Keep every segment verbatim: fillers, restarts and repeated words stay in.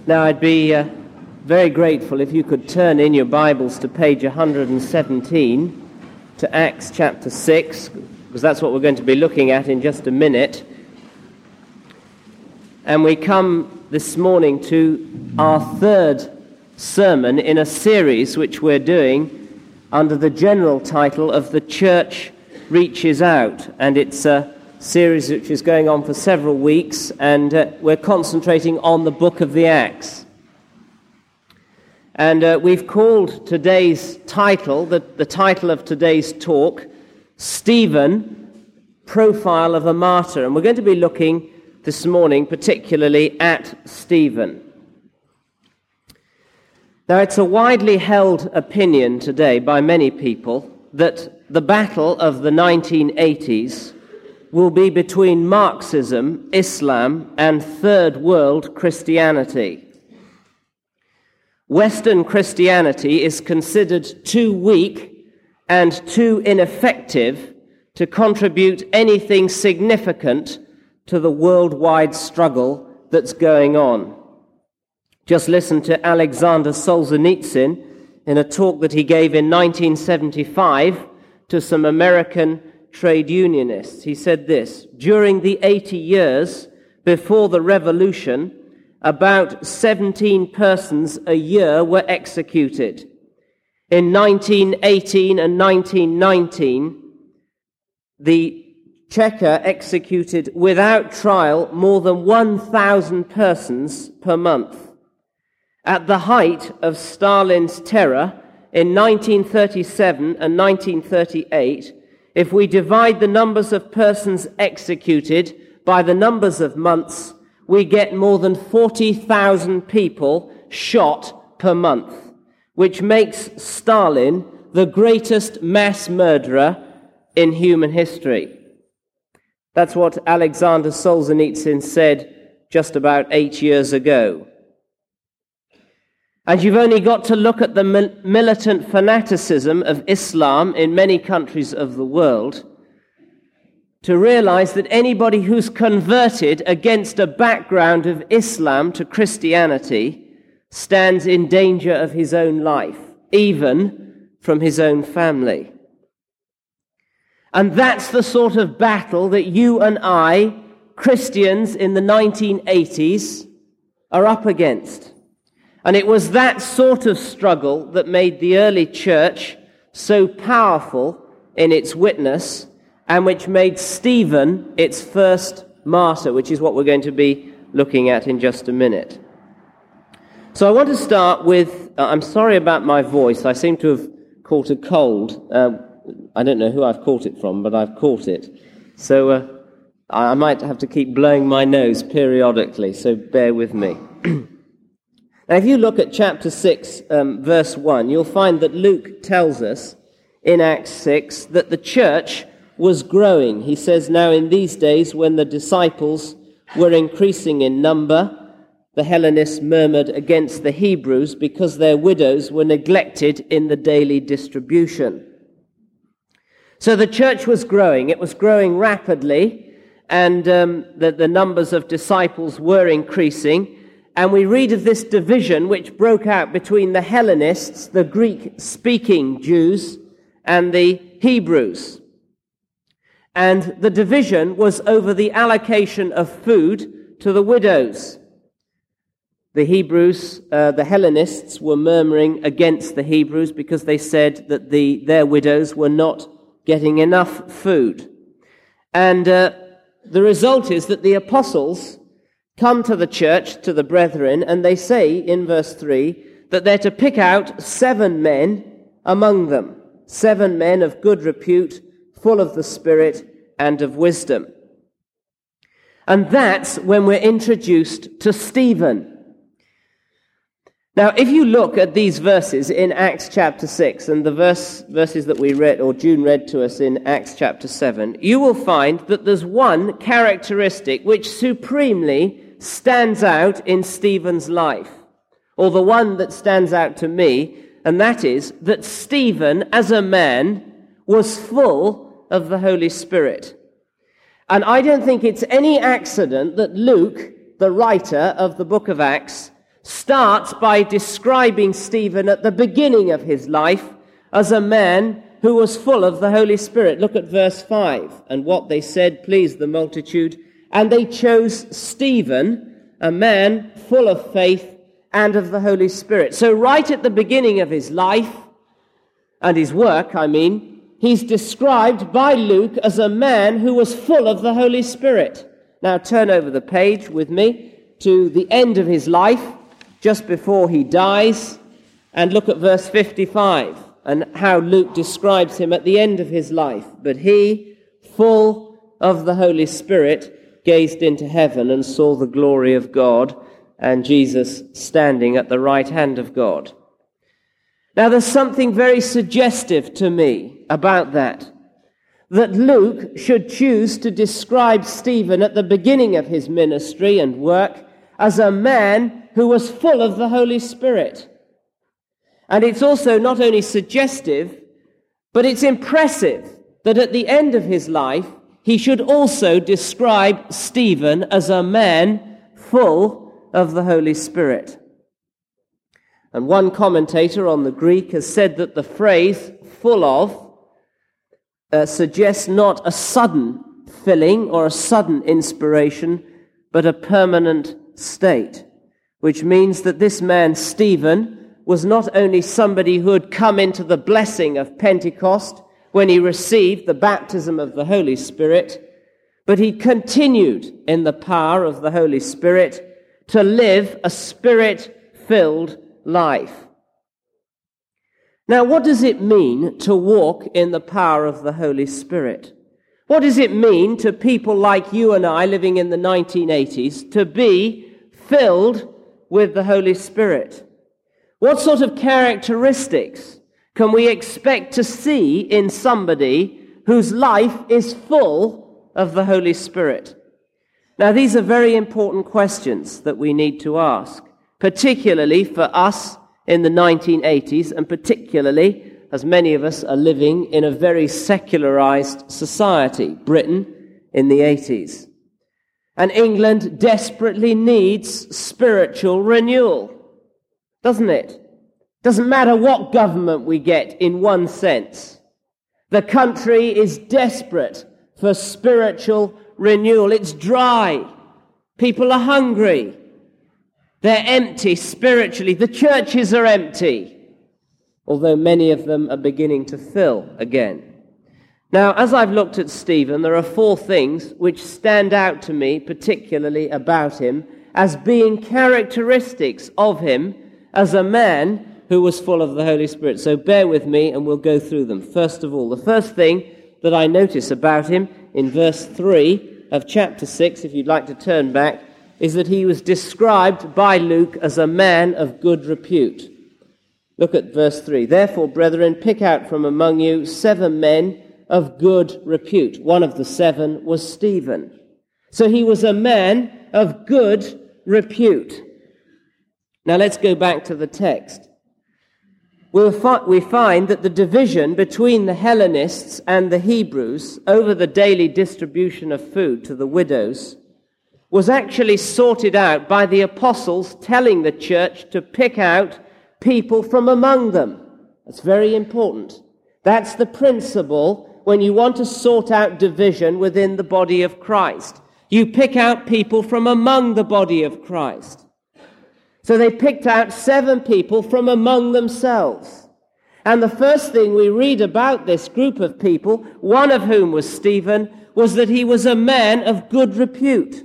Now, I'd be uh, very grateful if you could turn in your Bibles to page one hundred seventeen, to Acts chapter six, because that's what we're going to be looking at in just a minute. And we come this morning to our third sermon in a series which we're doing under the general title of The Church Reaches Out. And it's a series which is going on for several weeks, and uh, we're concentrating on the book of the Acts. And uh, we've called today's title, the, the title of today's talk, Stephen, Profile of a Martyr. And we're going to be looking this morning particularly at Stephen. Now, it's a widely held opinion today by many people that the battle of the nineteen eighties will be between Marxism, Islam, and Third World Christianity. Western Christianity is considered too weak and too ineffective to contribute anything significant to the worldwide struggle that's going on. Just listen to Alexander Solzhenitsyn in a talk that he gave in nineteen seventy-five to some American trade unionists. He said this: during the eighty years before the revolution, about seventeen persons a year were executed. In nineteen eighteen and nineteen nineteen, the Cheka executed without trial more than one thousand persons per month. At the height of Stalin's terror in nineteen thirty-seven and nineteen thirty-eight, if we divide the numbers of persons executed by the numbers of months, we get more than forty thousand people shot per month, which makes Stalin the greatest mass murderer in human history. That's what Alexander Solzhenitsyn said just about eight years ago. And you've only got to look at the militant fanaticism of Islam in many countries of the world to realize that anybody who's converted against a background of Islam to Christianity stands in danger of his own life, even from his own family. And that's the sort of battle that you and I, Christians in the nineteen eighties, are up against. And it was that sort of struggle that made the early church so powerful in its witness, and which made Stephen its first martyr, which is what we're going to be looking at in just a minute. So I want to start with, uh, I'm sorry about my voice. I seem to have caught a cold. Uh, I don't know who I've caught it from, but I've caught it. So uh, I might have to keep blowing my nose periodically, so bear with me. Now, if you look at chapter six, um, verse one, you'll find that Luke tells us in Acts six that the church was growing. He says, now in these days when the disciples were increasing in number, the Hellenists murmured against the Hebrews because their widows were neglected in the daily distribution. So the church was growing. It was growing rapidly, and um, the, the numbers of disciples were increasing. And we read of this division which broke out between the Hellenists, the Greek-speaking Jews, and the Hebrews. And the division was over the allocation of food to the widows. The Hebrews, uh, the Hellenists, were murmuring against the Hebrews because they said that the their widows were not getting enough food. And uh, the result is that the apostles come to the church, to the brethren, and they say in verse three that they're to pick out seven men among them, seven men of good repute, full of the Spirit and of wisdom. And that's when we're introduced to Stephen. Now, if you look at these verses in Acts chapter six and the verse, verses that we read, or June read to us in Acts chapter seven, you will find that there's one characteristic which supremely stands out in Stephen's life, or the one that stands out to me, and that is that Stephen, as a man, was full of the Holy Spirit. And I don't think it's any accident that Luke, the writer of the book of Acts, starts by describing Stephen at the beginning of his life as a man who was full of the Holy Spirit. Look at verse five. And what they said pleased the multitude, and they chose Stephen, a man full of faith and of the Holy Spirit. So right at the beginning of his life, and his work, I mean, he's described by Luke as a man who was full of the Holy Spirit. Now turn over the page with me to the end of his life, just before he dies, and look at verse fifty-five, and how Luke describes him at the end of his life. But he, full of the Holy Spirit, gazed into heaven and saw the glory of God, and Jesus standing at the right hand of God. Now, there's something very suggestive to me about that, that Luke should choose to describe Stephen at the beginning of his ministry and work as a man who was full of the Holy Spirit. And it's also not only suggestive, but it's impressive that at the end of his life, he should also describe Stephen as a man full of the Holy Spirit. And one commentator on the Greek has said that the phrase full of uh, suggests not a sudden filling or a sudden inspiration, but a permanent state, which means that this man, Stephen, was not only somebody who had come into the blessing of Pentecost when he received the baptism of the Holy Spirit, but he continued in the power of the Holy Spirit to live a Spirit-filled life. Now, what does it mean to walk in the power of the Holy Spirit? What does it mean to people like you and I living in the nineteen eighties to be filled with the Holy Spirit? What sort of characteristics can we expect to see in somebody whose life is full of the Holy Spirit? Now, these are very important questions that we need to ask, particularly for us in the nineteen eighties, and particularly as many of us are living in a very secularized society, Britain in the eighties. And England desperately needs spiritual renewal, doesn't it? Doesn't matter what government we get in one sense. The country is desperate for spiritual renewal. It's dry. People are hungry. They're empty spiritually. The churches are empty, although many of them are beginning to fill again. Now, as I've looked at Stephen, there are four things which stand out to me, particularly about him, as being characteristics of him as a man who was full of the Holy Spirit. So bear with me and we'll go through them. First of all, the first thing that I notice about him in verse three of chapter six, if you'd like to turn back, is that he was described by Luke as a man of good repute. Look at verse three. Therefore, brethren, pick out from among you seven men of good repute. One of the seven was Stephen. So he was a man of good repute. Now let's go back to the text. We'll fi- we find that the division between the Hellenists and the Hebrews over the daily distribution of food to the widows was actually sorted out by the apostles telling the church to pick out people from among them. That's very important. That's the principle when you want to sort out division within the body of Christ. You pick out people from among the body of Christ. So they picked out seven people from among themselves. And the first thing we read about this group of people, one of whom was Stephen, was that he was a man of good repute.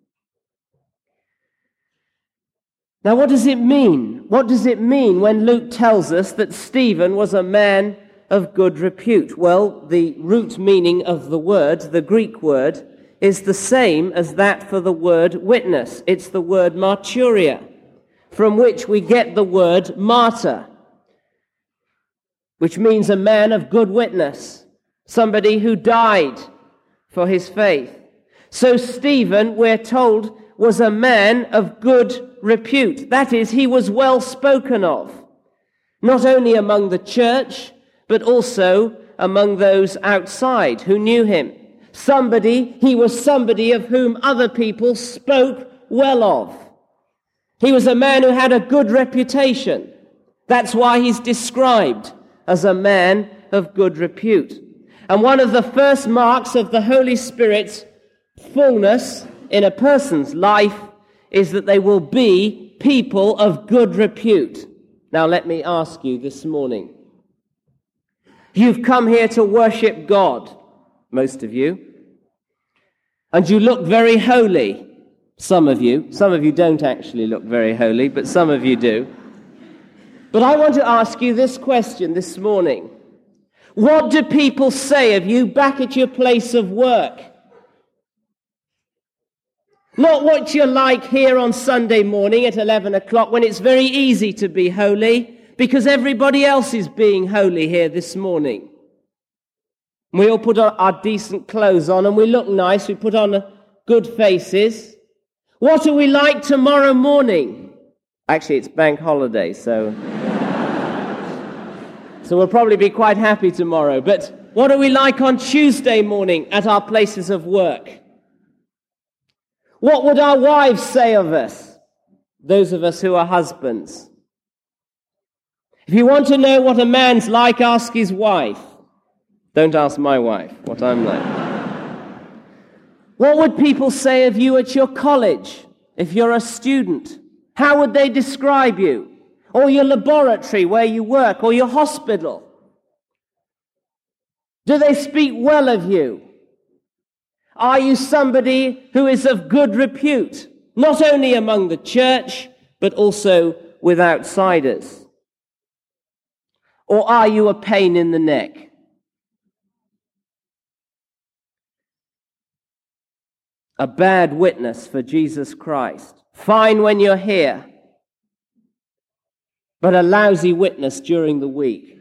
Now, what does it mean? What does it mean when Luke tells us that Stephen was a man of good repute? Well, the root meaning of the word, the Greek word, is the same as that for the word witness. It's the word martyria, from which we get the word martyr, which means a man of good witness, somebody who died for his faith. So Stephen, we're told, was a man of good repute. That is, he was well spoken of, not only among the church, but also among those outside who knew him. Somebody, he was somebody of whom other people spoke well of. He was a man who had a good reputation. That's why he's described as a man of good repute. And one of the first marks of the Holy Spirit's fullness in a person's life is that they will be people of good repute. Now let me ask you this morning. You've come here to worship God, most of you, and you look very holy. Some of you. Some of you don't actually look very holy, but some of you do. But I want to ask you this question this morning. What do people say of you back at your place of work? Not what you're like here on Sunday morning at eleven o'clock when it's very easy to be holy because everybody else is being holy here this morning. We all put our, our decent clothes on and we look nice. We put on good faces. What are we like tomorrow morning? Actually, it's bank holiday, so... so we'll probably be quite happy tomorrow. But what are we like on Tuesday morning at our places of work? What would our wives say of us? Those of us who are husbands. If you want to know what a man's like, ask his wife. Don't ask my wife what I'm like. What would people say of you at your college if you're a student? How would they describe you? Or your laboratory where you work, or your hospital? Do they speak well of you? Are you somebody who is of good repute, not only among the church, but also with outsiders? Or are you a pain in the neck? A bad witness for Jesus Christ. Fine when you're here, but a lousy witness during the week.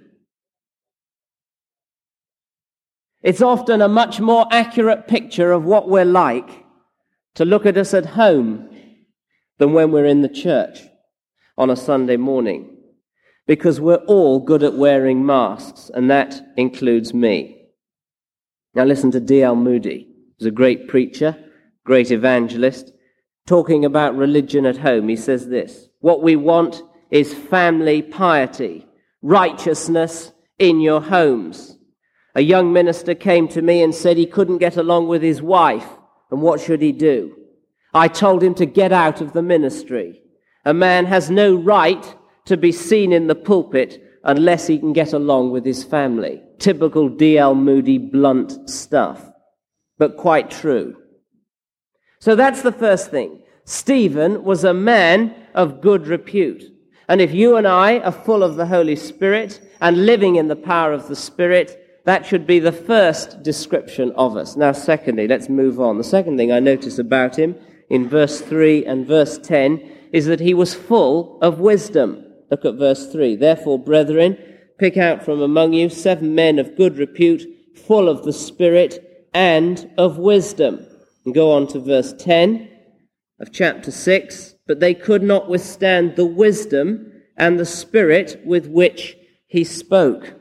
It's often a much more accurate picture of what we're like to look at us at home than when we're in the church on a Sunday morning, because we're all good at wearing masks, and that includes me. Now listen to D L Moody. He's a great preacher, great evangelist, talking about religion at home. He says this: what we want is family piety, righteousness in your homes. A young minister came to me and said he couldn't get along with his wife, and what should he do? I told him to get out of the ministry. A man has no right to be seen in the pulpit unless he can get along with his family. Typical D L Moody blunt stuff, but quite true. So that's the first thing. Stephen was a man of good repute. And if you and I are full of the Holy Spirit and living in the power of the Spirit, that should be the first description of us. Now, secondly, let's move on. The second thing I notice about him in verse three and verse ten is that he was full of wisdom. Look at verse three. Therefore, brethren, pick out from among you seven men of good repute, full of the Spirit and of wisdom. And go on to verse ten of chapter six. But they could not withstand the wisdom and the spirit with which he spoke.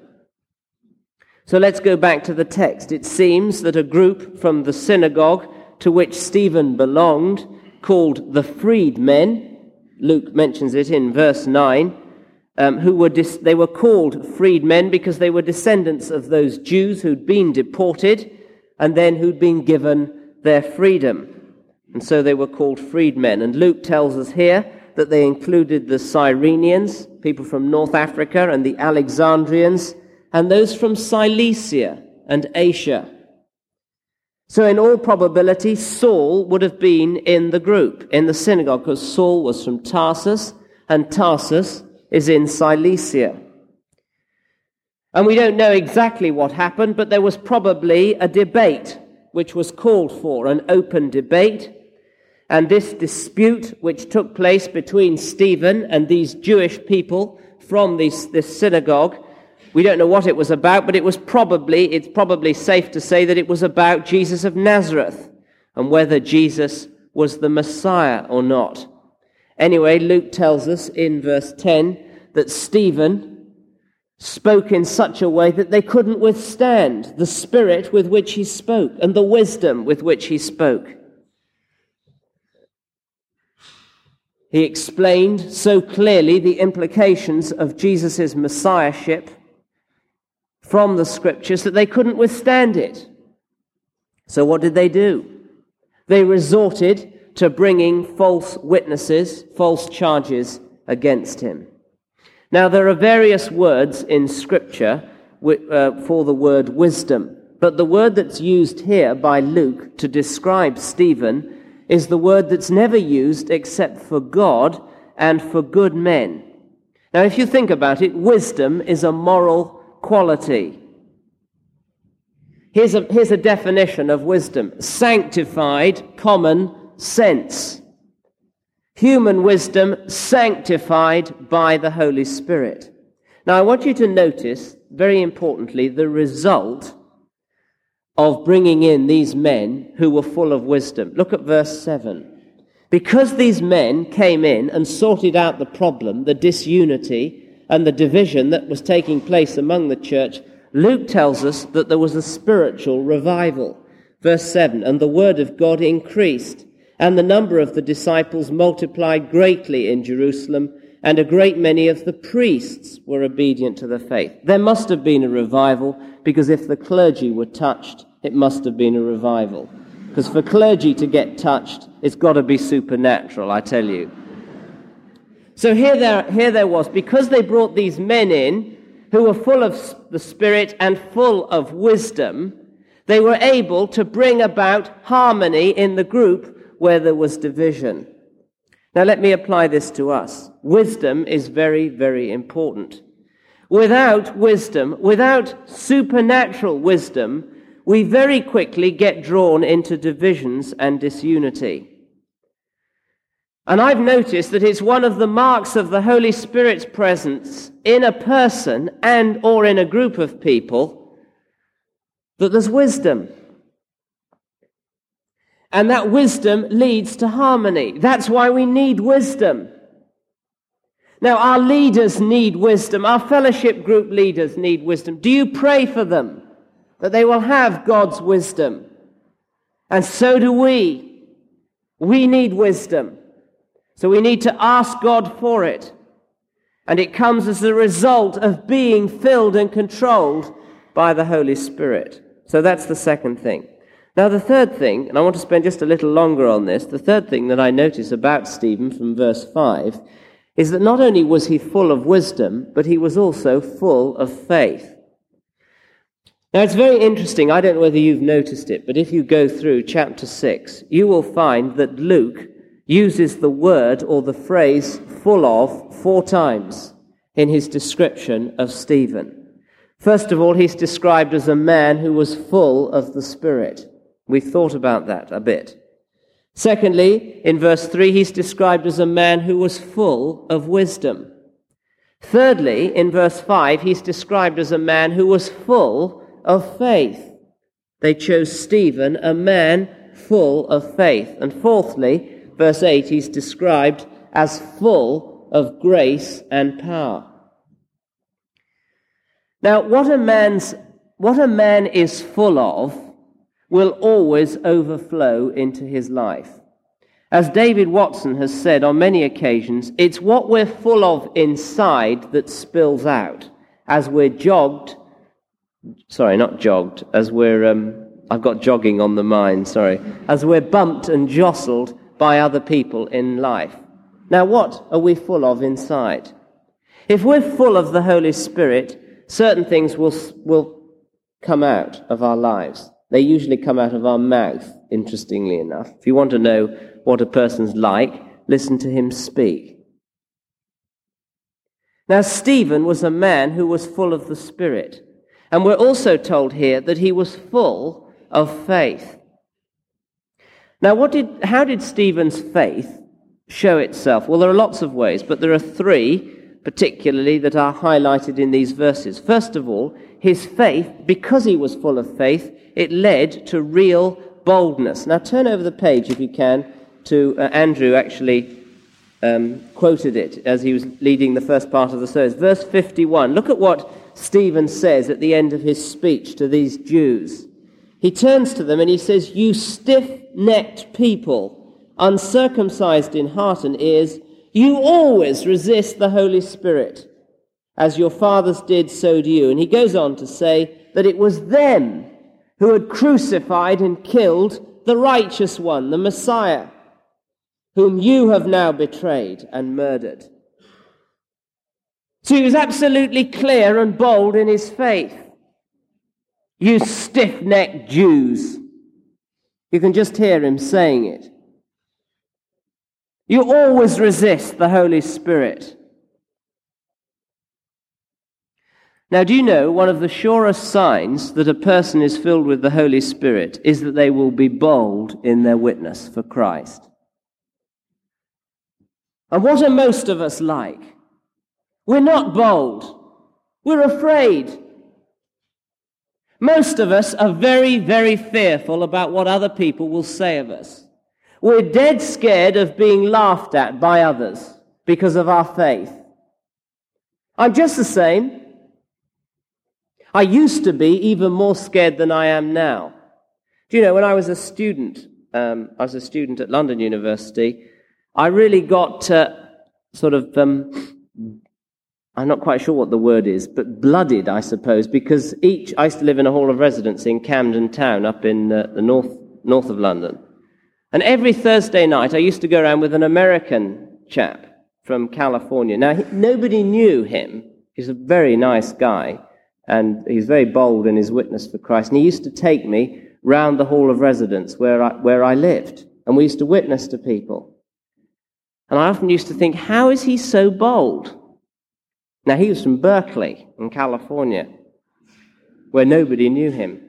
So let's go back to the text. It seems that a group from the synagogue to which Stephen belonged, called the freedmen, Luke mentions it in verse nine, um, who were dis- they were called freedmen because they were descendants of those Jews who'd been deported and then who'd been given their freedom. And so they were called freedmen. And Luke tells us here that they included the Cyrenians, people from North Africa, and the Alexandrians, and those from Cilicia and Asia. So in all probability, Saul would have been in the group, in the synagogue, because Saul was from Tarsus, and Tarsus is in Cilicia. And we don't know exactly what happened, but there was probably a debate which was called for, an open debate. And this dispute which took place between Stephen and these Jewish people from this, this synagogue, we don't know what it was about, but it was probably, it's probably safe to say that it was about Jesus of Nazareth and whether Jesus was the Messiah or not. Anyway, Luke tells us in verse ten that Stephen spoke in such a way that they couldn't withstand the spirit with which he spoke and the wisdom with which he spoke. He explained so clearly the implications of Jesus' messiahship from the scriptures that they couldn't withstand it. So what did they do? They resorted to bringing false witnesses, false charges against him. Now, there are various words in Scripture uh, for the word wisdom, but the word that's used here by Luke to describe Stephen is the word that's never used except for God and for good men. Now, if you think about it, wisdom is a moral quality. Here's a, here's a definition of wisdom: sanctified common sense. Human wisdom sanctified by the Holy Spirit. Now, I want you to notice, very importantly, the result of bringing in these men who were full of wisdom. Look at verse seven. Because these men came in and sorted out the problem, the disunity and the division that was taking place among the church, Luke tells us that there was a spiritual revival. Verse seven, and the word of God increased, and the number of the disciples multiplied greatly in Jerusalem, and a great many of the priests were obedient to the faith. There must have been a revival, because if the clergy were touched, it must have been a revival. Because for clergy to get touched, it's got to be supernatural, I tell you. So here there, here there was, because they brought these men in who were full of the Spirit and full of wisdom, they were able to bring about harmony in the group where there was division. Now let me apply this to us. Wisdom is very, very important. Without wisdom, without supernatural wisdom, we very quickly get drawn into divisions and disunity. And I've noticed that it's one of the marks of the Holy Spirit's presence in a person and or in a group of people that there's wisdom. And that wisdom leads to harmony. That's why we need wisdom. Now, our leaders need wisdom. Our fellowship group leaders need wisdom. Do you pray for them that they will have God's wisdom? And so do we. We need wisdom. So we need to ask God for it. And it comes as a result of being filled and controlled by the Holy Spirit. So that's the second thing. Now the third thing, and I want to spend just a little longer on this, the third thing that I notice about Stephen from verse five is that not only was he full of wisdom, but he was also full of faith. Now it's very interesting, I don't know whether you've noticed it, but if you go through chapter six, you will find that Luke uses the word or the phrase full of four times in his description of Stephen. First of all, he's described as a man who was full of the Spirit. We've thought about that a bit. Secondly, in verse three, he's described as a man who was full of wisdom. Thirdly, in verse five, he's described as a man who was full of faith. They chose Stephen, a man full of faith. And fourthly, verse eight, he's described as full of grace and power. Now, what a man's, what a man is full of will always overflow into his life. As David Watson has said on many occasions, it's what we're full of inside that spills out as we're jogged, sorry, not jogged, as we're, um, I've got jogging on the mind, sorry, as we're bumped and jostled by other people in life. Now, what are we full of inside? If we're full of the Holy Spirit, certain things will will come out of our lives. They usually come out of our mouth, interestingly enough. If you want to know what a person's like, listen to him speak. Now, Stephen was a man who was full of the Spirit. And we're also told here that he was full of faith. Now, what did, how did Stephen's faith show itself? Well, there are lots of ways, but there are three particularly that are highlighted in these verses. First of all, his faith, because he was full of faith, it led to real boldness. Now turn over the page, if you can, to uh, Andrew actually um, quoted it as he was leading the first part of the service. Verse fifty-one, look at what Stephen says at the end of his speech to these Jews. He turns to them and he says, "You stiff-necked people, uncircumcised in heart and ears, You always resist the Holy Spirit. As your fathers did, so do you. And he goes on to say that it was them who had crucified and killed the righteous one, the Messiah, whom you have now betrayed and murdered. So he was absolutely clear and bold in his faith. You stiff-necked Jews. You can just hear him saying it. You always resist the Holy Spirit. Now, do you know one of the surest signs that a person is filled with the Holy Spirit is that they will be bold in their witness for Christ? And what are most of us like? We're not bold. We're afraid. Most of us are very, very fearful about what other people will say of us. We're dead scared of being laughed at by others because of our faith. I'm just the same. I used to be even more scared than I am now. Do you know, when I was a student, um, I was a student at London University, I really got uh, sort of, um, I'm not quite sure what the word is, but blooded, I suppose, because each, I used to live in a hall of residence in Camden Town up in uh, the north, north of London. And every Thursday night I used to go around with an American chap from California. Now, he, nobody knew him. He's a very nice guy. And he's very bold in his witness for Christ. And he used to take me round the hall of residence where I, where I lived. And we used to witness to people. And I often used to think, how is he so bold? Now, he was from Berkeley in California, where nobody knew him.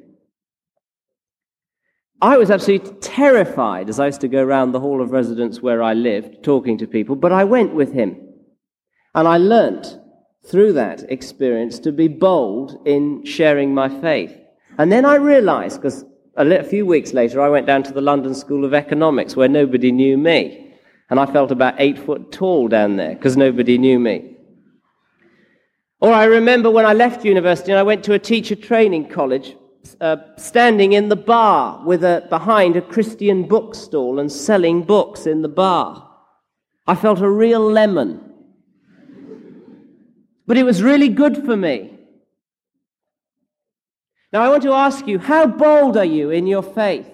I was absolutely terrified as I used to go round the hall of residence where I lived, talking to people. But I went with him. And I learnt through that experience to be bold in sharing my faith. And then I realized, because a few weeks later I went down to the London School of Economics where nobody knew me. And I felt about eight foot tall down there because nobody knew me. Or I remember when I left university and I went to a teacher training college, uh, standing in the bar with a, behind a Christian bookstall and selling books in the bar. I felt a real lemon. But it was really good for me. Now I want to ask you, how bold are you in your faith?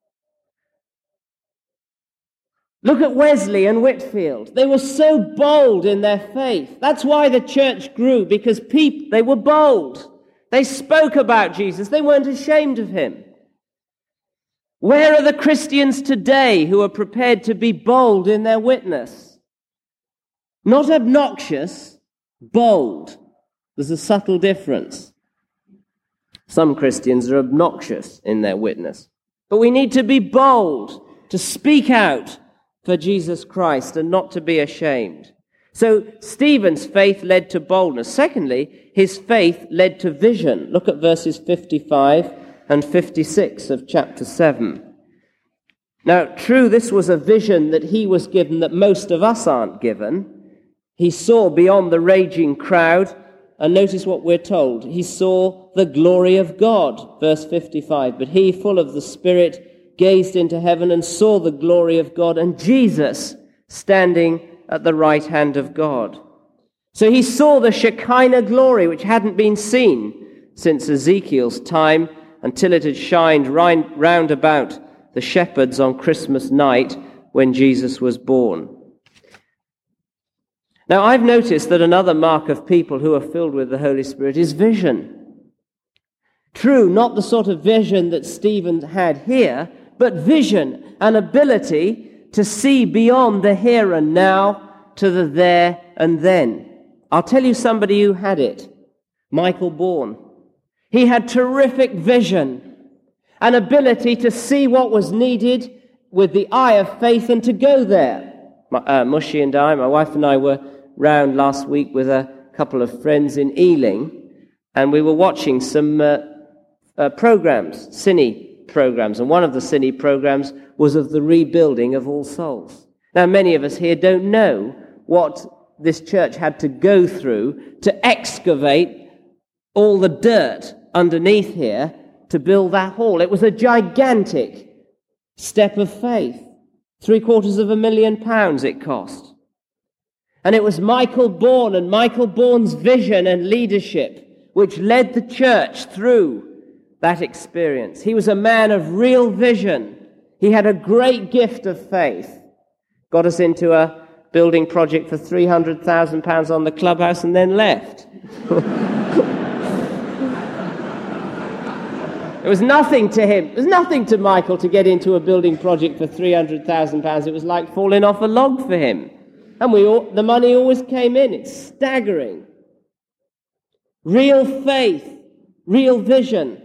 Look at Wesley and Whitefield. They were so bold in their faith. That's why the church grew, because people, they were bold. They spoke about Jesus. They weren't ashamed of him. Where are the Christians today who are prepared to be bold in their witness? Not obnoxious, bold. There's a subtle difference. Some Christians are obnoxious in their witness. But we need to be bold, to speak out for Jesus Christ and not to be ashamed. So Stephen's faith led to boldness. Secondly, his faith led to vision. Look at verses fifty-five and fifty-six of chapter seven. Now, true, this was a vision that he was given that most of us aren't given. He saw beyond the raging crowd, and notice what we're told. He saw the glory of God, verse fifty-five. But he, full of the Spirit, gazed into heaven and saw the glory of God and Jesus standing at the right hand of God. So he saw the Shekinah glory, which hadn't been seen since Ezekiel's time, until it had shined round about the shepherds on Christmas night when Jesus was born. Now, I've noticed that another mark of people who are filled with the Holy Spirit is vision. True, not the sort of vision that Stephen had here, but vision, an ability to see beyond the here and now to the there and then. I'll tell you somebody who had it. Michael Bourne. He had terrific vision, an ability to see what was needed with the eye of faith and to go there. My, uh, Mushy and I, my wife and I, were round last week with a couple of friends in Ealing, and we were watching some uh, uh, programs, cine programs, and one of the cine programs was of the rebuilding of All Souls. Now, many of us here don't know what this church had to go through to excavate all the dirt underneath here to build that hall. It was a gigantic step of faith. Three quarters of a million pounds it cost. And it was Michael Bourne and Michael Bourne's vision and leadership which led the church through that experience. He was a man of real vision. He had a great gift of faith. Got us into a building project for three hundred thousand pounds on the clubhouse and then left. It was nothing to him. It was nothing to Michael to get into a building project for three hundred thousand pounds. It was like falling off a log for him. And we all, the money always came in. It's staggering. Real faith, real vision.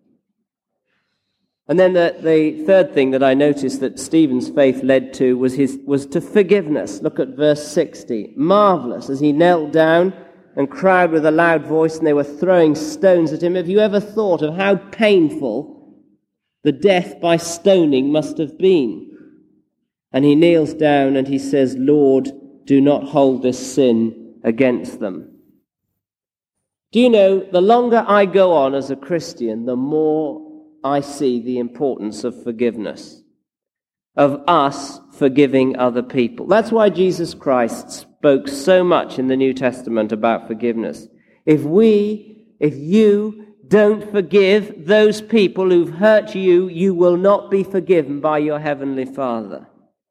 And then the, the third thing that I noticed that Stephen's faith led to was his was to forgiveness. Look at verse sixty. Marvelous, as he knelt down and cried with a loud voice, and they were throwing stones at him. Have you ever thought of how painful the death by stoning must have been? And he kneels down and he says, Lord, do not hold this sin against them. Do you know, the longer I go on as a Christian, the more I see the importance of forgiveness, of us forgiving other people. That's why Jesus Christ spoke so much in the New Testament about forgiveness. If we, if you don't forgive those people who've hurt you, you will not be forgiven by your Heavenly Father.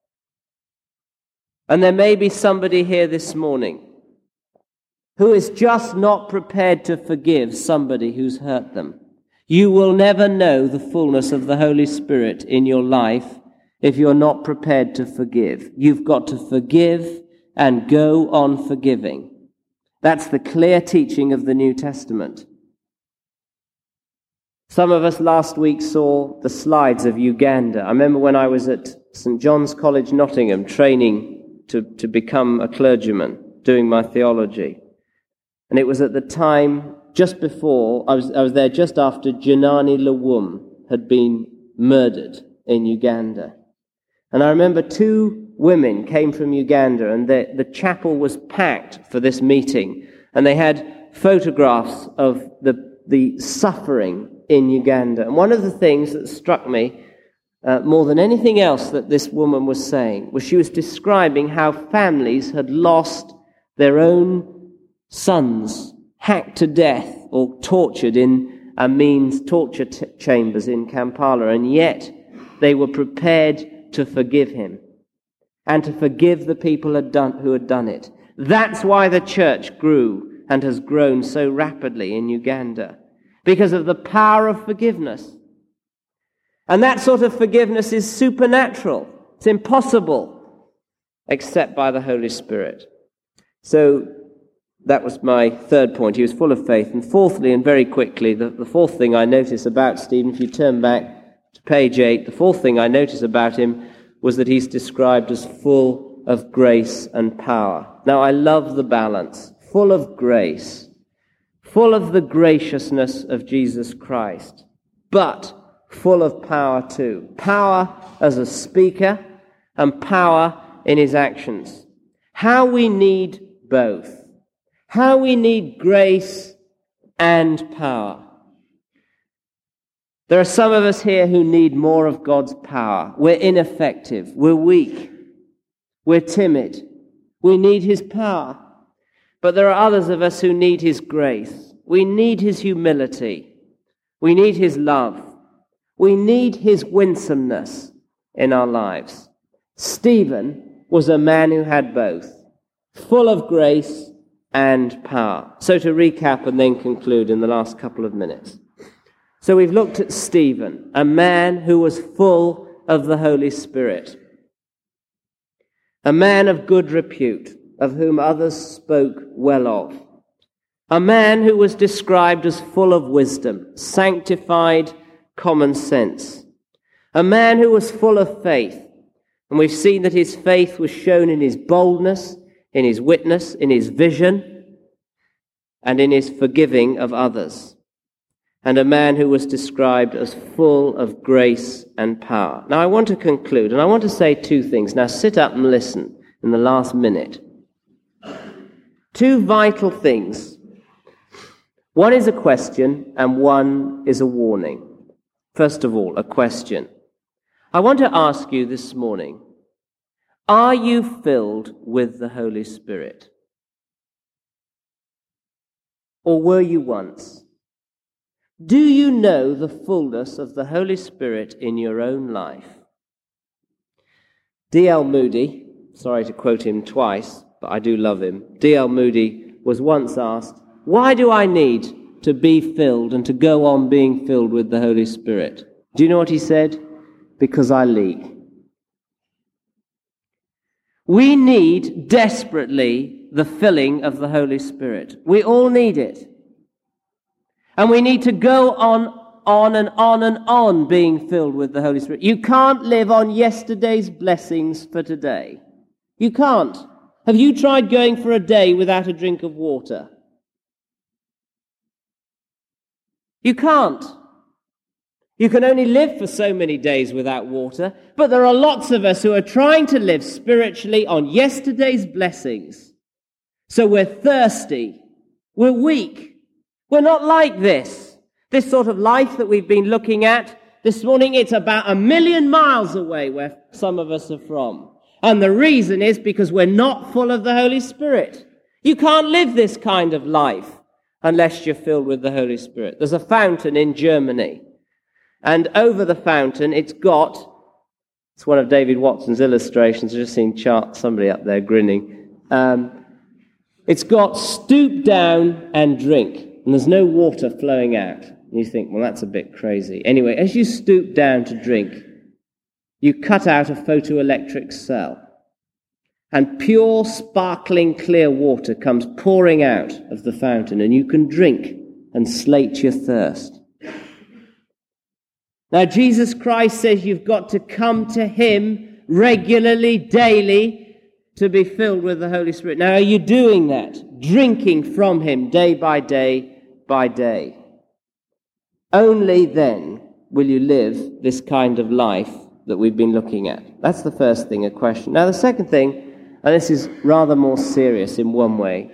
And there may be somebody here this morning who is just not prepared to forgive somebody who's hurt them. You will never know the fullness of the Holy Spirit in your life if you're not prepared to forgive. You've got to forgive and go on forgiving. That's the clear teaching of the New Testament. Some of us last week saw the slides of Uganda. I remember when I was at Saint John's College, Nottingham, training to, to become a clergyman, doing my theology. And it was at the time, just before, I was, I was there just after Janani Lawum had been murdered in Uganda. And I remember two women came from Uganda, and the, the chapel was packed for this meeting. And they had photographs of the, the suffering in Uganda. And one of the things that struck me uh, more than anything else that this woman was saying was she was describing how families had lost their own sons, hacked to death or tortured in Amin's torture t- chambers in Kampala, and yet they were prepared to forgive him and to forgive the people had done, who had done it. That's why the church grew and has grown so rapidly in Uganda, because of the power of forgiveness. And that sort of forgiveness is supernatural. It's impossible except by the Holy Spirit. So that was my third point. He was full of faith. And fourthly, and very quickly, the, the fourth thing I notice about Stephen, if you turn back to page eight, the fourth thing I notice about him was that he's described as full of grace and power. Now, I love the balance. Full of grace. Full of the graciousness of Jesus Christ. But full of power too. Power as a speaker and power in his actions. How we need both. How we need grace and power. There are some of us here who need more of God's power. We're ineffective. We're weak. We're timid. We need his power. But there are others of us who need his grace. We need his humility. We need his love. We need his winsomeness in our lives. Stephen was a man who had both, full of grace and power. So to recap and then conclude in the last couple of minutes. So we've looked at Stephen, a man who was full of the Holy Spirit, a man of good repute, of whom others spoke well of, a man who was described as full of wisdom, sanctified common sense, a man who was full of faith, and we've seen that his faith was shown in his boldness, in his witness, in his vision, and in his forgiving of others, and a man who was described as full of grace and power. Now I want to conclude, and I want to say two things. Now sit up and listen in the last minute. Two vital things. One is a question, and one is a warning. First of all, a question. I want to ask you this morning, Are you filled with the Holy Spirit? Or were you once? Do you know the fullness of the Holy Spirit in your own life? D L Moody, sorry to quote him twice, but I do love him. D L Moody was once asked, why do I need to be filled and to go on being filled with the Holy Spirit? Do you know what he said? Because I leak. We need desperately the filling of the Holy Spirit. We all need it. And we need to go on, on and on and on being filled with the Holy Spirit. You can't live on yesterday's blessings for today. You can't. Have you tried going for a day without a drink of water? You can't. You can only live for so many days without water, but there are lots of us who are trying to live spiritually on yesterday's blessings. So we're thirsty. We're weak. We're not like this. This sort of life that we've been looking at this morning, it's about a million miles away where some of us are from. And the reason is because we're not full of the Holy Spirit. You can't live this kind of life unless you're filled with the Holy Spirit. There's a fountain in Germany. And over the fountain, it's got, it's one of David Watson's illustrations. I've just seen chart, somebody up there grinning. Um, it's got stoop down and drink. And there's no water flowing out. And you think, well, that's a bit crazy. Anyway, as you stoop down to drink, you cut out a photoelectric cell. And pure, sparkling, clear water comes pouring out of the fountain. And you can drink and slate your thirst. Now, Jesus Christ says you've got to come to him regularly, daily, to be filled with the Holy Spirit. Now, are you doing that? Drinking from him day by day by day. Only then will you live this kind of life that we've been looking at. That's the first thing, a question. Now, the second thing, and this is rather more serious in one way,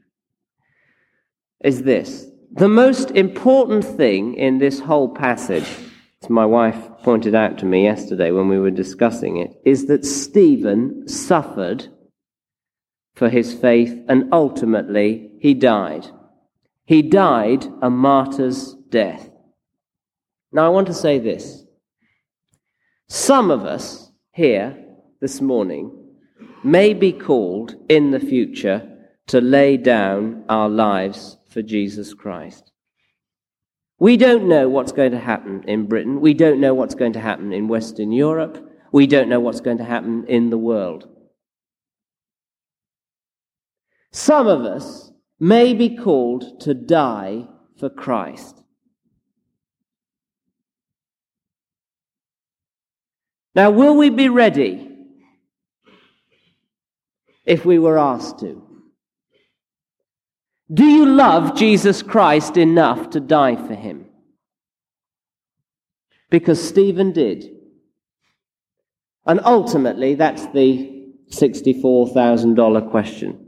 is this. The most important thing in this whole passage, as my wife pointed out to me yesterday when we were discussing it, is that Stephen suffered for his faith and ultimately he died. He died a martyr's death. Now I want to say this. Some of us here this morning may be called in the future to lay down our lives for Jesus Christ. We don't know what's going to happen in Britain. We don't know what's going to happen in Western Europe. We don't know what's going to happen in the world. Some of us may be called to die for Christ. Now, will we be ready if we were asked to? Do you love Jesus Christ enough to die for him? Because Stephen did. And ultimately, that's the sixty-four thousand dollars question.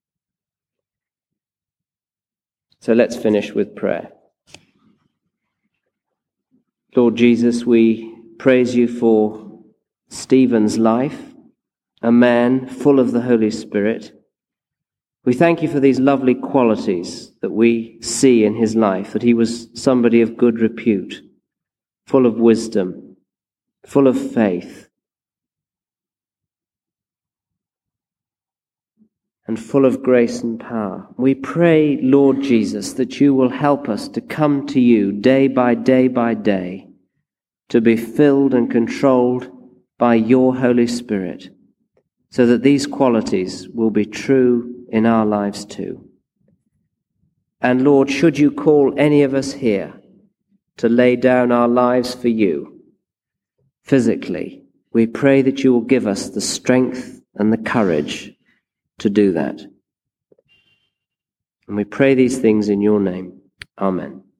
So let's finish with prayer. Lord Jesus, we praise you for Stephen's life, a man full of the Holy Spirit. We thank you for these lovely qualities that we see in his life, that he was somebody of good repute, full of wisdom, full of faith, and full of grace and power. We pray, Lord Jesus, that you will help us to come to you day by day by day, to be filled and controlled by your Holy Spirit, so that these qualities will be true in our lives too. And Lord, should you call any of us here to lay down our lives for you, physically, we pray that you will give us the strength and the courage to do that. And we pray these things in your name. Amen.